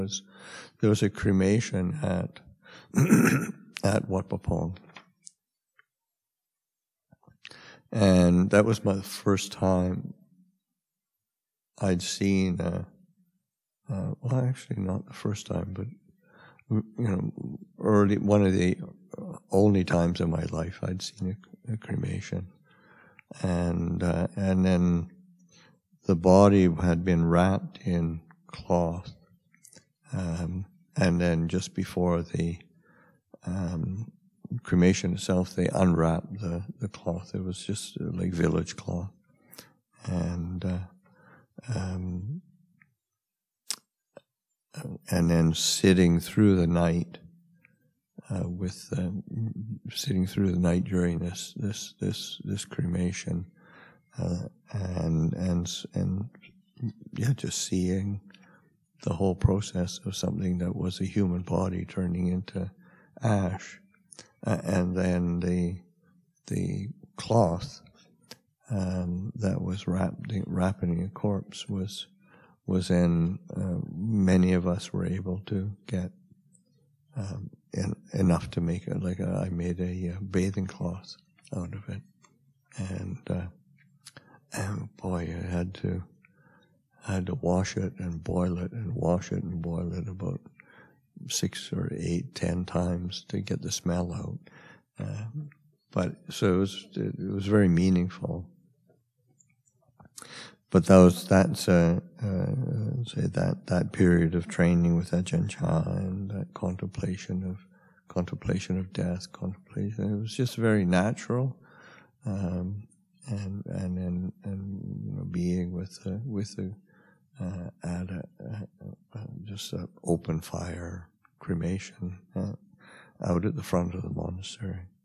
There was a cremation at at Wat Pah Pong, and that was my first time I'd seen. Well, actually, not the first time, but one of the only times in my life I'd seen a cremation, and then the body had been wrapped in cloth, and then just before the cremation itself, they unwrapped the cloth. It was just like village cloth, and then sitting through the night sitting through the night during this cremation, and just seeing the whole process of something that was a human body turning into ash, and then the cloth that was wrapping a corpse was in, many of us were able to get enough to make it I made a bathing cloth out of it, and boy, I had to wash it and boil it and wash it and boil it about 6 or 8, 10 times to get the smell out. But so it was very meaningful. But that period of training with Ajahn Chah and that contemplation of death, it was just very natural, and being with just an open fire cremation out at the front of the monastery.